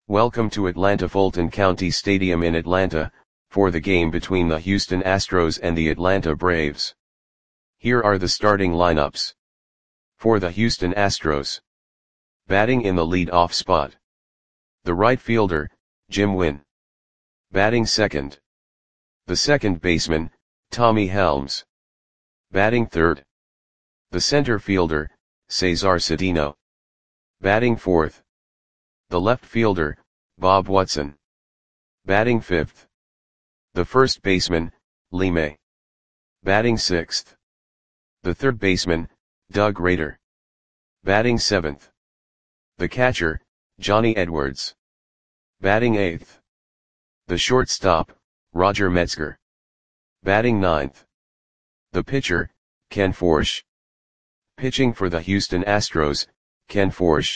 Welcome to Atlanta Fulton County Stadium in Atlanta, for the game between the Houston Astros and the Atlanta Braves. Here are the starting lineups. For the Houston Astros. Batting in the lead-off spot. The right fielder, Jim Wynn. Batting second. The second baseman, Tommy Helms. Batting third. The center fielder, Cesar Cedeno. Batting fourth. The left fielder, Bob Watson. Batting fifth. The first baseman, Lee May. Batting sixth. The third baseman, Doug Rader. Batting seventh. The catcher, Johnny Edwards. Batting eighth. The shortstop, Roger Metzger. Batting ninth. The pitcher, Ken Forsch. Pitching for the Houston Astros, Ken Forsch.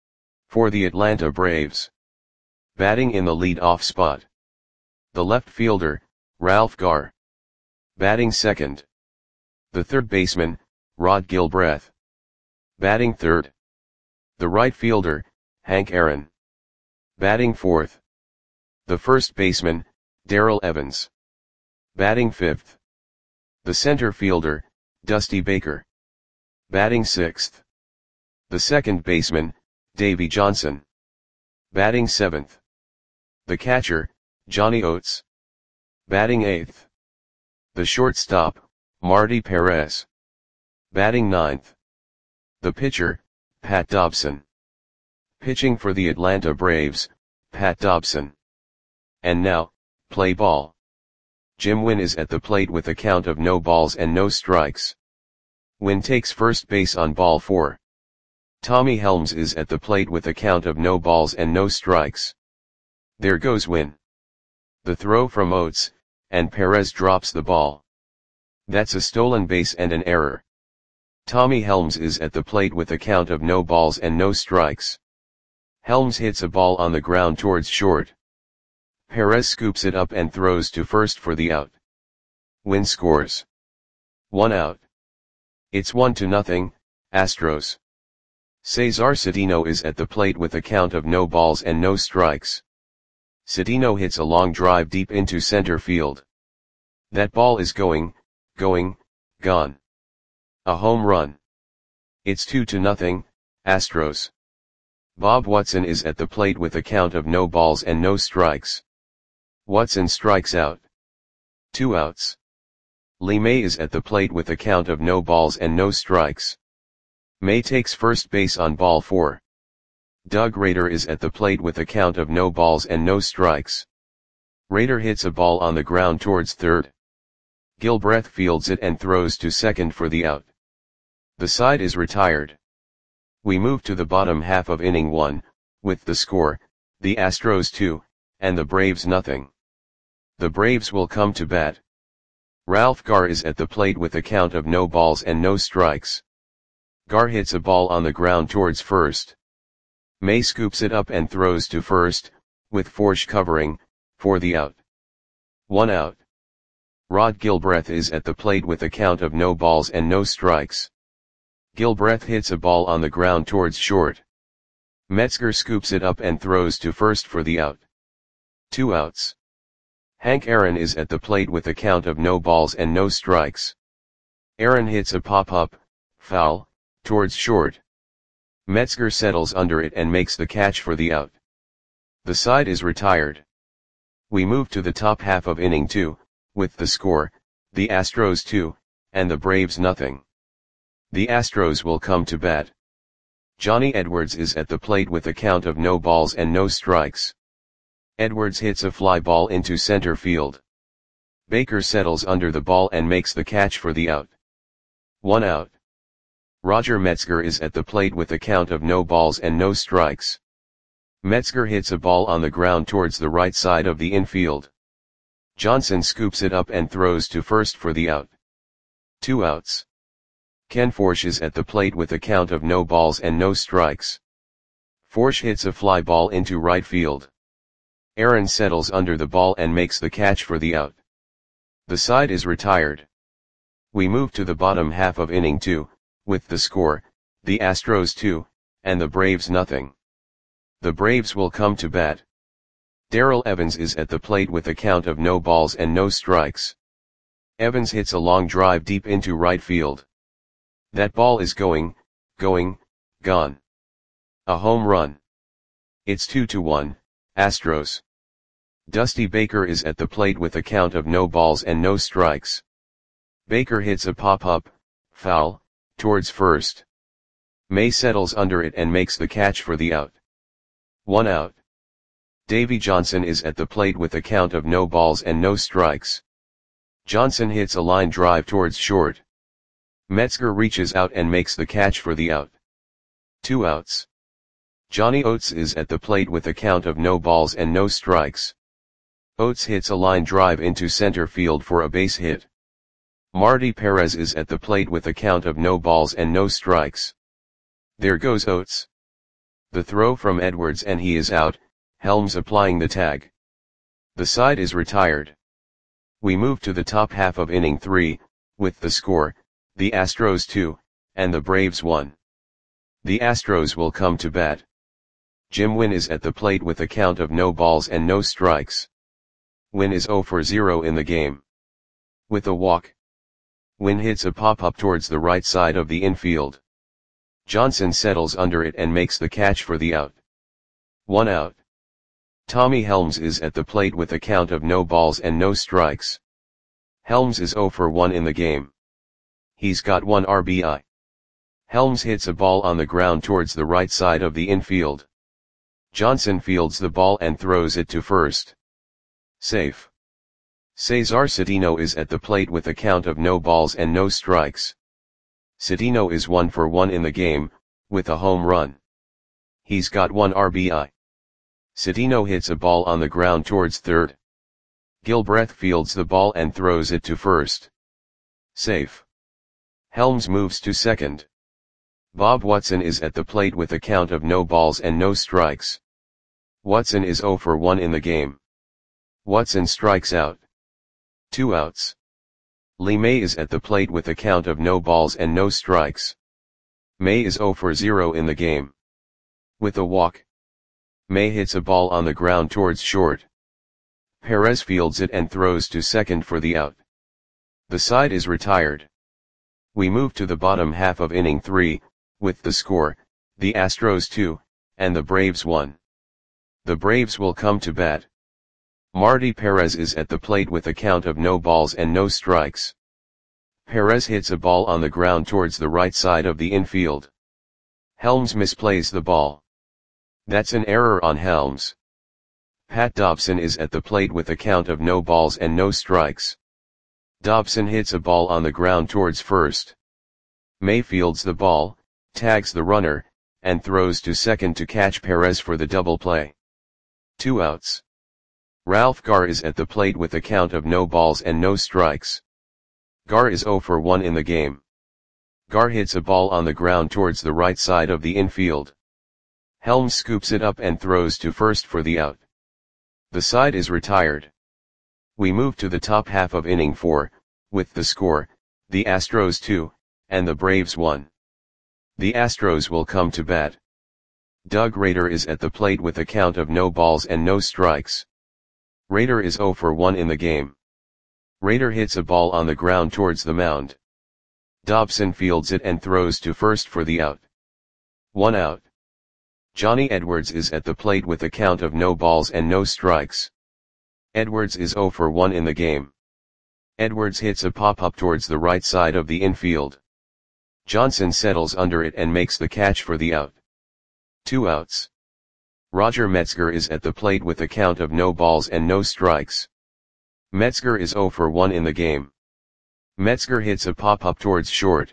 For the Atlanta Braves. Batting in the lead-off spot. The left fielder, Ralph Garr. Batting second. The third baseman, Rod Gilbreth. Batting third. The right fielder, Hank Aaron. Batting fourth. The first baseman, Darrell Evans. Batting fifth. The center fielder, Dusty Baker. Batting sixth. The second baseman, Davey Johnson. Batting seventh. The catcher, Johnny Oates. Batting eighth. The shortstop, Marty Perez. Batting ninth. The pitcher, Pat Dobson. Pitching for the Atlanta Braves, Pat Dobson. And now, play ball. Jim Wynn is at the plate with a count of no balls and no strikes. Wynn takes first base on ball 4. Tommy Helms is at the plate with a count of no balls and no strikes. There goes Wynn. The throw from Oates, and Perez drops the ball. That's a stolen base and an error. Tommy Helms is at the plate with a count of no balls and no strikes. Helms hits a ball on the ground towards short. Perez scoops it up and throws to first for the out. Wynn scores. 1 out. It's 1-0, Astros. Cesar Cedeno is at the plate with a count of no balls and no strikes. Cedeno hits a long drive deep into center field. That ball is gone. A home run. It's 2-0, Astros. Bob Watson is at the plate with a count of no balls and no strikes. Watson strikes out. 2 outs. Lee May is at the plate with a count of no balls and no strikes. May takes first base on ball 4. Doug Rader is at the plate with a count of no balls and no strikes. Rader hits a ball on the ground towards third. Gilbreth fields it and throws to second for the out. The side is retired. We move to the bottom half of inning 1, with the score, the Astros 2, and the Braves 0. The Braves will come to bat. Ralph Garr is at the plate with a count of no balls and no strikes. Garr hits a ball on the ground towards first. May scoops it up and throws to first, with Forsch covering, for the out. 1 out. Rod Gilbreth is at the plate with a count of no balls and no strikes. Gilbreth hits a ball on the ground towards short. Metzger scoops it up and throws to first for the out. 2 outs. Hank Aaron is at the plate with a count of no balls and no strikes. Aaron hits a pop-up, foul, towards short. Metzger settles under it and makes the catch for the out. The side is retired. We move to the top half of inning 2, with the score, the Astros 2, and the Braves 0. The Astros will come to bat. Johnny Edwards is at the plate with a count of no balls and no strikes. Edwards hits a fly ball into center field. Baker settles under the ball and makes the catch for the out. 1 out. Roger Metzger is at the plate with a count of no balls and no strikes. Metzger hits a ball on the ground towards the right side of the infield. Johnson scoops it up and throws to first for the out. 2 outs. Ken Forsch is at the plate with a count of no balls and no strikes. Forsch hits a fly ball into right field. Aaron settles under the ball and makes the catch for the out. The side is retired. We move to the bottom half of inning 2, with the score, the Astros 2, and the Braves 0. The Braves will come to bat. Darrell Evans is at the plate with a count of no balls and no strikes. Evans hits a long drive deep into right field. That ball is going, gone. A home run. It's 2-1, Astros. Dusty Baker is at the plate with a count of no balls and no strikes. Baker hits a pop-up, foul, towards first. May settles under it and makes the catch for the out. 1 out. Davy Johnson is at the plate with a count of no balls and no strikes. Johnson hits a line drive towards short. Metzger reaches out and makes the catch for the out. 2 outs. Johnny Oates is at the plate with a count of no balls and no strikes. Oates hits a line drive into center field for a base hit. Marty Perez is at the plate with a count of no balls and no strikes. There goes Oates. The throw from Edwards and he is out, Helms applying the tag. The side is retired. We move to the top half of inning 3, with the score, the Astros 2, and the Braves 1. The Astros will come to bat. Jim Wynn is at the plate with a count of no balls and no strikes. Wynn is 0 for 0 in the game. With a walk. Wynn hits a pop-up towards the right side of the infield. Johnson settles under it and makes the catch for the out. 1 out. Tommy Helms is at the plate with a count of no balls and no strikes. Helms is 0 for 1 in the game. He's got 1 RBI. Helms hits a ball on the ground towards the right side of the infield. Johnson fields the ball and throws it to first. Safe. Cesar Cedeno is at the plate with a count of no balls and no strikes. Cedeno is 1 for 1 in the game, with a home run. He's got 1 RBI. Cedeno hits a ball on the ground towards third. Gilbreth fields the ball and throws it to first. Safe. Helms moves to second. Bob Watson is at the plate with a count of no balls and no strikes. Watson is 0 for 1 in the game. Watson strikes out. 2 outs. Lee May is at the plate with a count of no balls and no strikes. May is 0 for 0 in the game. With a walk. May hits a ball on the ground towards short. Perez fields it and throws to second for the out. The side is retired. We move to the bottom half of inning 3, with the score, the Astros 2, and the Braves 1. The Braves will come to bat. Marty Perez is at the plate with a count of no balls and no strikes. Perez hits a ball on the ground towards the right side of the infield. Helms misplays the ball. That's an error on Helms. Pat Dobson is at the plate with a count of no balls and no strikes. Dobson hits a ball on the ground towards first. May fields the ball, tags the runner, and throws to second to catch Perez for the double play. 2 outs. Ralph Garr is at the plate with a count of no balls and no strikes. Garr is 0 for 1 in the game. Garr hits a ball on the ground towards the right side of the infield. Helms scoops it up and throws to first for the out. The side is retired. We move to the top half of inning 4, with the score, the Astros 2, and the Braves 1. The Astros will come to bat. Doug Rader is at the plate with a count of no balls and no strikes. Rader is 0 for 1 in the game. Rader hits a ball on the ground towards the mound. Dobson fields it and throws to first for the out. 1 out. Johnny Edwards is at the plate with a count of no balls and no strikes. Edwards is 0 for 1 in the game. Edwards hits a pop-up towards the right side of the infield. Johnson settles under it and makes the catch for the out. 2 outs. Roger Metzger is at the plate with a count of no balls and no strikes. Metzger is 0 for 1 in the game. Metzger hits a pop-up towards short.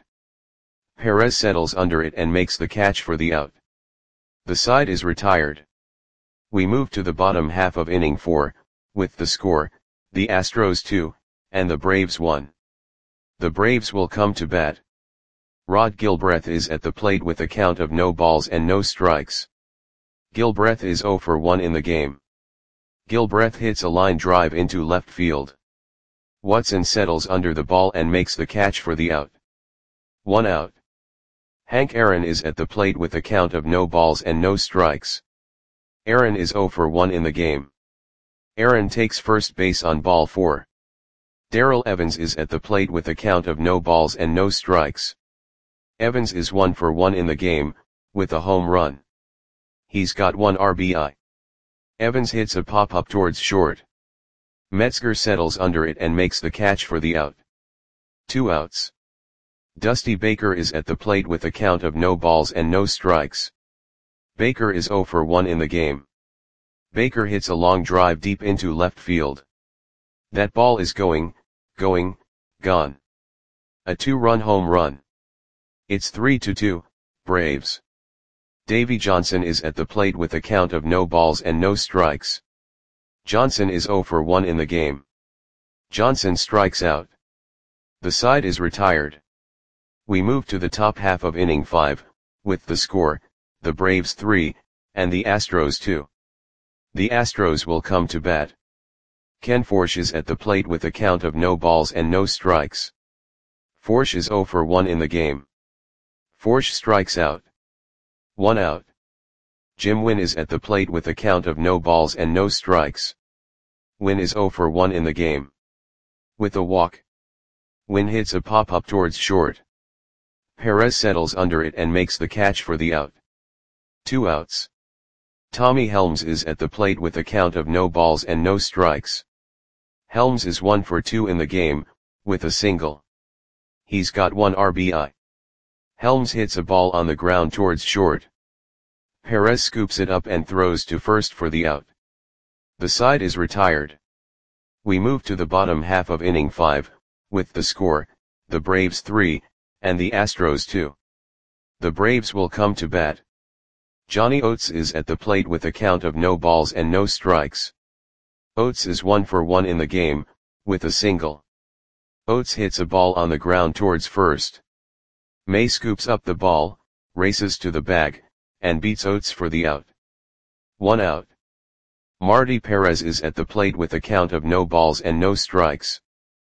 Perez settles under it and makes the catch for the out. The side is retired. We move to the bottom half of inning 4, with the score, the Astros 2, and the Braves 1. The Braves will come to bat. Rod Gilbreth is at the plate with a count of no balls and no strikes. Gilbreth is 0 for 1 in the game. Gilbreth hits a line drive into left field. Watson settles under the ball and makes the catch for the out. 1 out. Hank Aaron is at the plate with a count of no balls and no strikes. Aaron is 0 for 1 in the game. Aaron takes first base on ball 4. Darrell Evans is at the plate with a count of no balls and no strikes. Evans is 1 for 1 in the game, with a home run. He's got 1 RBI. Evans hits a pop-up towards short. Metzger settles under it and makes the catch for the out. 2 outs. Dusty Baker is at the plate with a count of no balls and no strikes. Baker is 0 for 1 in the game. Baker hits a long drive deep into left field. That ball is gone. A 2-run home run. It's 3-2, Braves. Davy Johnson is at the plate with a count of no balls and no strikes. Johnson is 0 for 1 in the game. Johnson strikes out. The side is retired. We move to the top half of inning 5, with the score, the Braves 3, and the Astros 2. The Astros will come to bat. Ken Forsch is at the plate with a count of no balls and no strikes. Forsch is 0 for 1 in the game. Forsch strikes out. 1 out. Jim Wynn is at the plate with a count of no balls and no strikes. Wynn is 0 for 1 in the game. With a walk. Wynn hits a pop-up towards short. Perez settles under it and makes the catch for the out. 2 outs. Tommy Helms is at the plate with a count of no balls and no strikes. Helms is 1 for 2 in the game, with a single. He's got 1 RBI. Helms hits a ball on the ground towards short. Perez scoops it up and throws to first for the out. The side is retired. We move to the bottom half of inning 5, with the score, the Braves 3, and the Astros 2. The Braves will come to bat. Johnny Oates is at the plate with a count of no balls and no strikes. Oates is 1 for 1 in the game, with a single. Oates hits a ball on the ground towards first. May scoops up the ball, races to the bag, and beats Oates for the out. 1 out. Marty Perez is at the plate with a count of no balls and no strikes.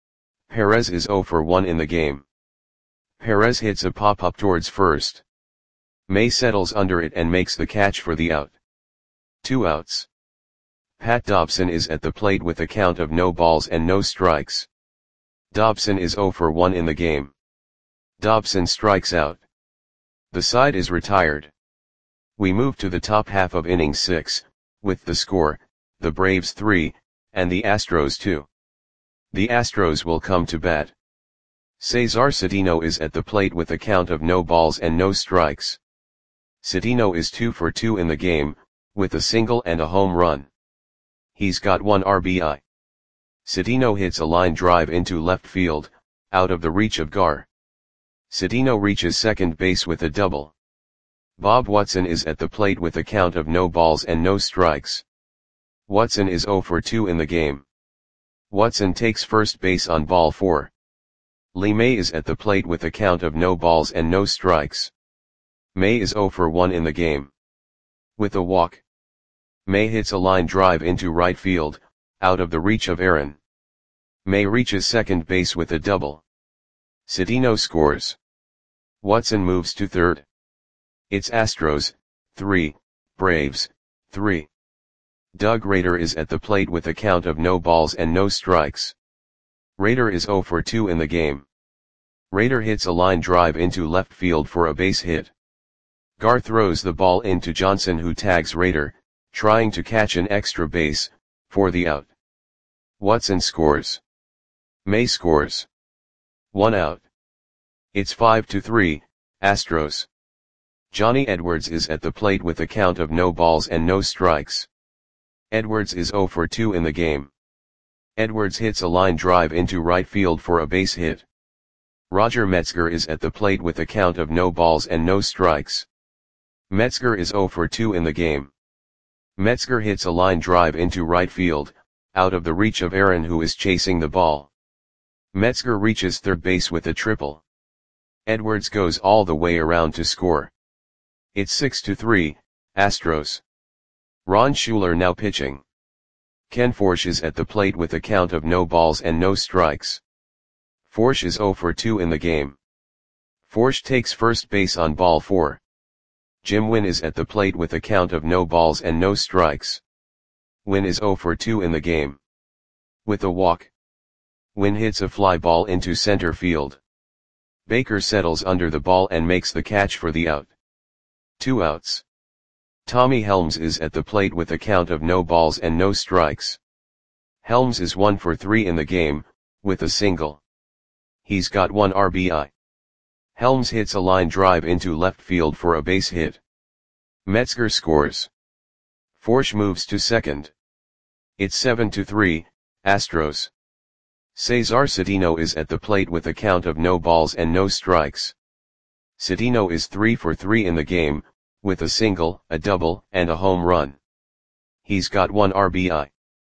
Perez is 0 for 1 in the game. Perez hits a pop-up towards first. May settles under it and makes the catch for the out. 2 outs. Pat Dobson is at the plate with a count of no balls and no strikes. Dobson is 0 for 1 in the game. Dobson strikes out. The side is retired. We move to the top half of inning 6, with the score, the Braves 3, and the Astros 2. The Astros will come to bat. Cesar Cedeno is at the plate with a count of no balls and no strikes. Cedeno is 2 for 2 in the game, with a single and a home run. He's got 1 RBI. Cedeno hits a line drive into left field, out of the reach of Gar. Cedeno reaches second base with a double. Bob Watson is at the plate with a count of no balls and no strikes. Watson is 0 for 2 in the game. Watson takes first base on ball 4. Lee May is at the plate with a count of no balls and no strikes. May is 0 for 1 in the game. With a walk. May hits a line drive into right field, out of the reach of Aaron. May reaches second base with a double. Cedeno scores. Watson moves to third. It's Astros 3, Braves 3. Doug Rader is at the plate with a count of no balls and no strikes. Rader is 0 for 2 in the game. Rader hits a line drive into left field for a base hit. Gar throws the ball into Johnson, who tags Rader, trying to catch an extra base, for the out. Watson scores. May scores. 1 out. It's 5-3, Astros. Johnny Edwards is at the plate with a count of no balls and no strikes. Edwards is 0 for 2 in the game. Edwards hits a line drive into right field for a base hit. Roger Metzger is at the plate with a count of no balls and no strikes. Metzger is 0 for 2 in the game. Metzger hits a line drive into right field, out of the reach of Aaron, who is chasing the ball. Metzger reaches third base with a triple. Edwards goes all the way around to score. It's 6-3, Astros. Ron Schuler now pitching. Ken Forsch is at the plate with a count of no balls and no strikes. Forsch is 0 for 2 in the game. Forsch takes first base on ball 4. Jim Wynn is at the plate with a count of no balls and no strikes. Wynn is 0 for 2 in the game. With a walk, Wynn hits a fly ball into center field. Baker settles under the ball and makes the catch for the out. 2 outs. Tommy Helms is at the plate with a count of no balls and no strikes. Helms is 1 for 3 in the game, with a single. He's got 1 RBI. Helms hits a line drive into left field for a base hit. Metzger scores. Forsch moves to second. It's 7-3, Astros. Cesar Cedeno is at the plate with a count of no balls and no strikes. Cedeno is 3 for 3 in the game, with a single, a double, and a home run. He's got 1 RBI.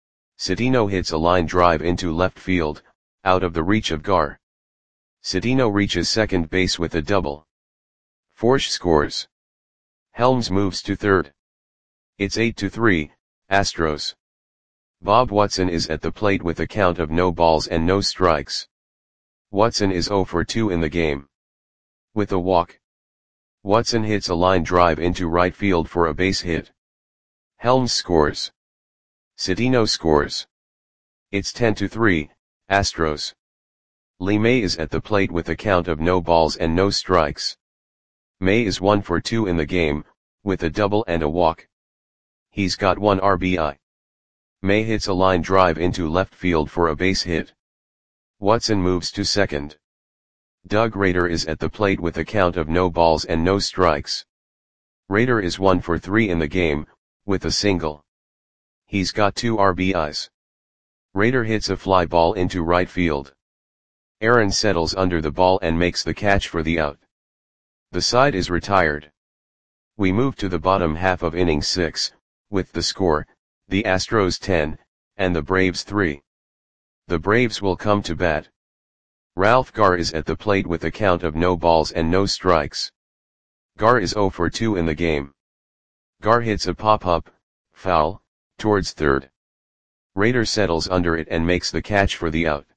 Cedeno hits a line drive into left field, out of the reach of Gar. Cedeno reaches second base with a double. Forsch scores. Helms moves to third. It's 8-3, Astros. Bob Watson is at the plate with a count of no balls and no strikes. Watson is 0 for 2 in the game. With a walk, Watson hits a line drive into right field for a base hit. Helms scores. Cedeno scores. It's 10-3, Astros. Lee May is at the plate with a count of no balls and no strikes. May is 1 for 2 in the game, with a double and a walk. He's got 1 RBI. May hits a line drive into left field for a base hit. Watson moves to second. Doug Rader is at the plate with a count of no balls and no strikes. Rader is 1 for 3 in the game, with a single. He's got 2 RBIs. Rader hits a fly ball into right field. Aaron settles under the ball and makes the catch for the out. The side is retired. We move to the bottom half of inning 6, with the score, the Astros 10, and the Braves 3. The Braves will come to bat. Ralph Gar is at the plate with a count of no balls and no strikes. Gar is 0 for 2 in the game. Gar hits a pop-up, foul, towards third. Rader settles under it and makes the catch for the out.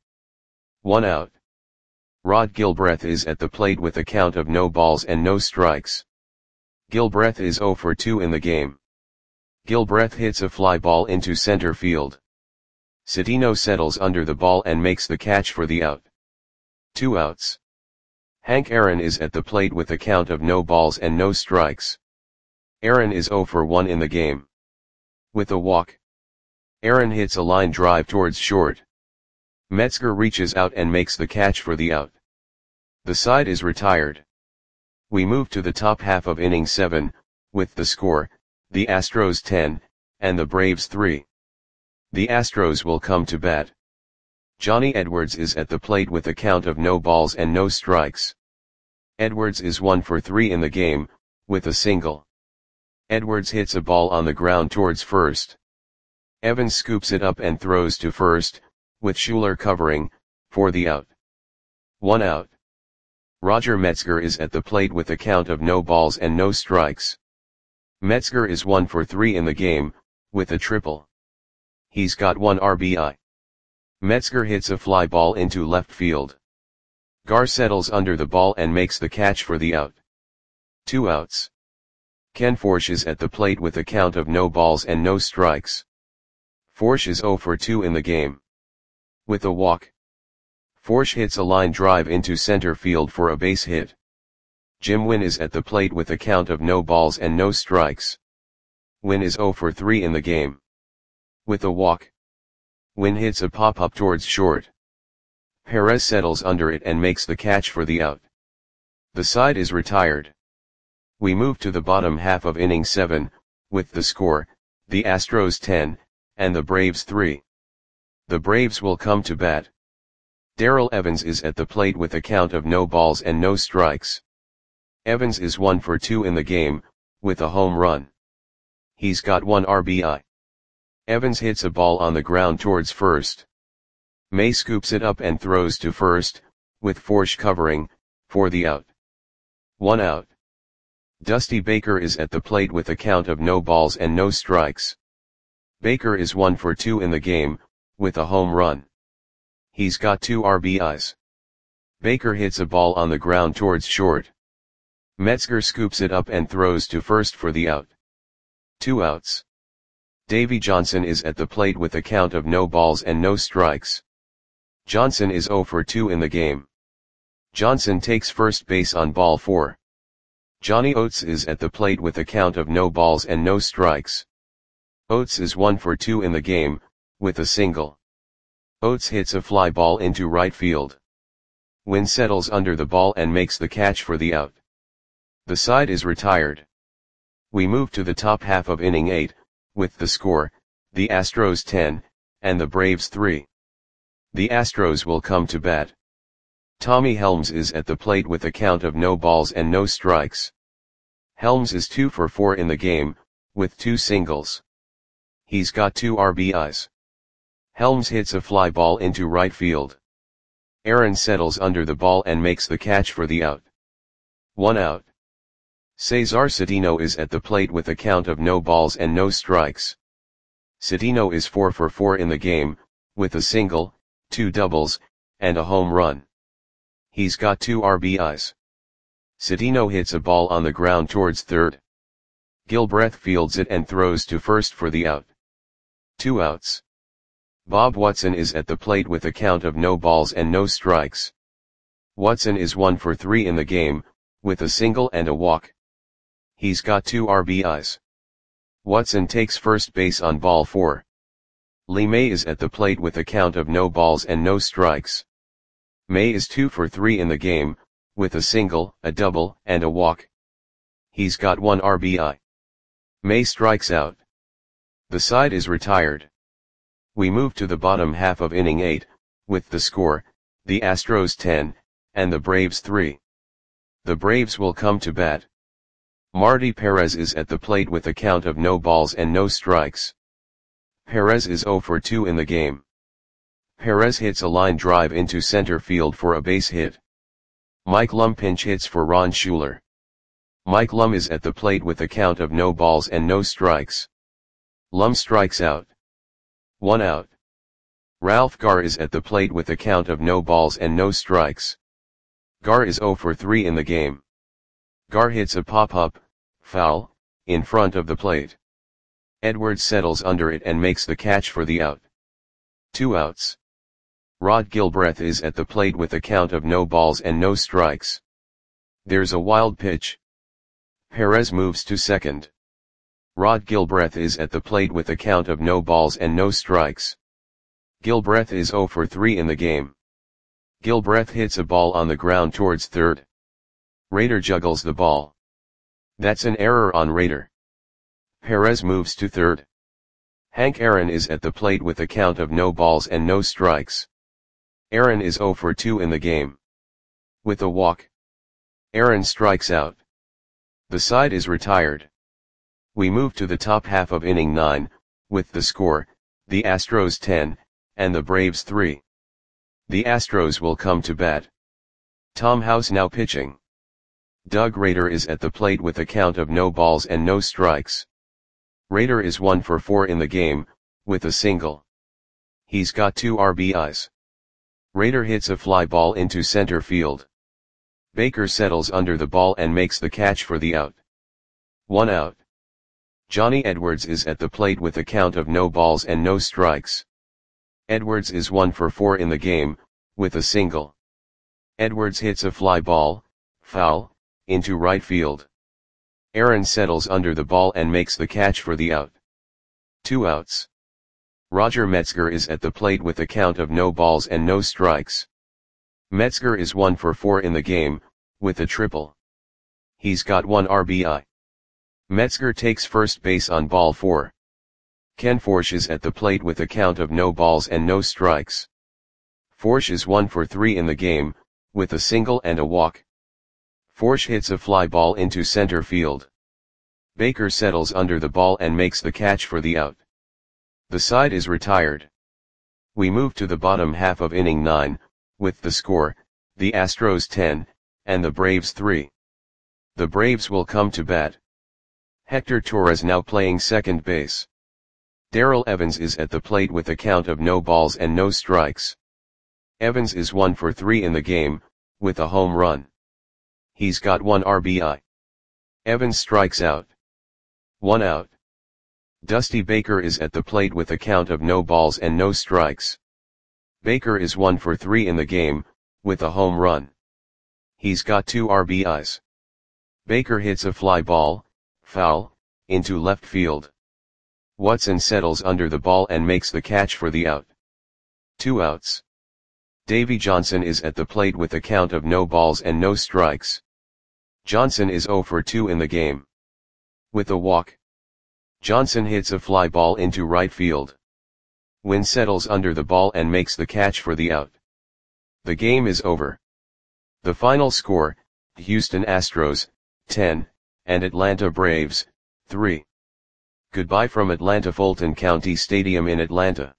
1 out. Rod Gilbreth is at the plate with a count of no balls and no strikes. Gilbreth is 0 for 2 in the game. Gilbreth hits a fly ball into center field. Cedeno settles under the ball and makes the catch for the out. 2 outs. Hank Aaron is at the plate with a count of no balls and no strikes. Aaron is 0 for 1 in the game. With a walk, Aaron hits a line drive towards short. Metzger reaches out and makes the catch for the out. The side is retired. We move to the top half of inning 7, with the score, the Astros 10, and the Braves 3. The Astros will come to bat. Johnny Edwards is at the plate with a count of no balls and no strikes. Edwards is 1 for 3 in the game, with a single. Edwards hits a ball on the ground towards first. Evans scoops it up and throws to first, with Schuler covering, for the out. 1 out. Roger Metzger is at the plate with a count of no balls and no strikes. Metzger is 1 for 3 in the game, with a triple. He's got 1 RBI. Metzger hits a fly ball into left field. Gar settles under the ball and makes the catch for the out. 2 outs. Ken Forsch is at the plate with a count of no balls and no strikes. Forsch is 0 for 2 in the game. With a walk, Forsch hits a line drive into center field for a base hit. Jim Wynn is at the plate with a count of no balls and no strikes. Wynn is 0 for 3 in the game. With a walk, Wynn hits a pop-up towards short. Perez settles under it and makes the catch for the out. The side is retired. We move to the bottom half of inning 7, with the score, the Astros 10, and the Braves 3. The Braves will come to bat. Darrell Evans is at the plate with a count of no balls and no strikes. Evans is 1 for 2 in the game, with a home run. He's got 1 RBI. Evans hits a ball on the ground towards first. May scoops it up and throws to first, with Forsch covering, for the out. 1 out. Dusty Baker is at the plate with a count of no balls and no strikes. Baker is 1 for 2 in the game, with a home run. He's got 2 RBIs. Baker hits a ball on the ground towards short. Metzger scoops it up and throws to first for the out. 2 outs. Davy Johnson is at the plate with a count of no balls and no strikes. Johnson is 0 for 2 in the game. Johnson takes first base on ball 4. Johnny Oates is at the plate with a count of no balls and no strikes. Oates is 1 for 2 in the game, with a single. Oates hits a fly ball into right field. Wynn settles under the ball and makes the catch for the out. The side is retired. We move to the top half of inning 8, with the score, the Astros 10, and the Braves 3. The Astros will come to bat. Tommy Helms is at the plate with a count of no balls and no strikes. Helms is 2 for 4 in the game, with 2 singles. He's got 2 RBIs. Helms hits a fly ball into right field. Aaron settles under the ball and makes the catch for the out. 1 out. Cesar Citino is at the plate with a count of no balls and no strikes. Citino is 4 for 4 in the game, with a single, 2 doubles, and a home run. He's got 2 RBIs. Citino hits a ball on the ground towards third. Gilbreth fields it and throws to first for the out. 2 outs. Bob Watson is at the plate with a count of no balls and no strikes. Watson is 1 for 3 in the game, with a single and a walk. He's got 2 RBIs. Watson takes first base on ball 4. Lee May is at the plate with a count of no balls and no strikes. May is 2 for 3 in the game, with a single, a double, and a walk. He's got 1 RBI. May strikes out. The side is retired. We move to the bottom half of inning 8, with the score, the Astros 10, and the Braves 3. The Braves will come to bat. Marty Perez is at the plate with a count of no balls and no strikes. Perez is 0 for 2 in the game. Perez hits a line drive into center field for a base hit. Mike Lum pinch hits for Ron Schuler. Mike Lum is at the plate with a count of no balls and no strikes. Lum strikes out. 1 out. Ralph Garr is at the plate with a count of no balls and no strikes. Garr is 0 for 3 in the game. Garr hits a pop-up, foul, in front of the plate. Edwards settles under it and makes the catch for the out. 2 outs. Rod Gilbreth is at the plate with a count of no balls and no strikes. There's a wild pitch. Perez moves to second. Rod Gilbreth is at the plate with a count of no balls and no strikes. Gilbreth is 0 for 3 in the game. Gilbreth hits a ball on the ground towards third. Rader juggles the ball. That's an error on Rader. Perez moves to third. Hank Aaron is at the plate with a count of no balls and no strikes. Aaron is 0 for 2 in the game. With a walk. Aaron strikes out. The side is retired. We move to the top half of inning 9, with the score, the Astros 10, and the Braves 3. The Astros will come to bat. Tom House now pitching. Doug Rader is at the plate with a count of no balls and no strikes. Rader is 1 for 4 in the game, with a single. He's got 2 RBIs. Rader hits a fly ball into center field. Baker settles under the ball and makes the catch for the out. 1 out. Johnny Edwards is at the plate with a count of no balls and no strikes. Edwards is 1 for 4 in the game, with a single. Edwards hits a fly ball, foul, into right field. Aaron settles under the ball and makes the catch for the out. 2 outs. Roger Metzger is at the plate with a count of no balls and no strikes. Metzger is 1 for 4 in the game, with a triple. He's got 1 RBI. Metzger takes first base on ball 4. Ken Forsch is at the plate with a count of no balls and no strikes. Forsch is 1 for 3 in the game, with a single and a walk. Forsch hits a fly ball into center field. Baker settles under the ball and makes the catch for the out. The side is retired. We move to the bottom half of inning 9, with the score, the Astros 10, and the Braves 3. The Braves will come to bat. Hector Torres now playing second base. Darrell Evans is at the plate with a count of no balls and no strikes. Evans is 1 for 3 in the game, with a home run. He's got 1 RBI. Evans strikes out. 1 out. Dusty Baker is at the plate with a count of no balls and no strikes. Baker is 1 for 3 in the game, with a home run. He's got 2 RBIs. Baker hits a fly ball, foul, into left field. Watson settles under the ball and makes the catch for the out. 2 outs. Davy Johnson is at the plate with a count of no balls and no strikes. Johnson is 0 for 2 in the game. With a walk. Johnson hits a fly ball into right field. Wynn settles under the ball and makes the catch for the out. The game is over. The final score, Houston Astros, 10, and Atlanta Braves, 3. Goodbye from Atlanta Fulton County Stadium in Atlanta.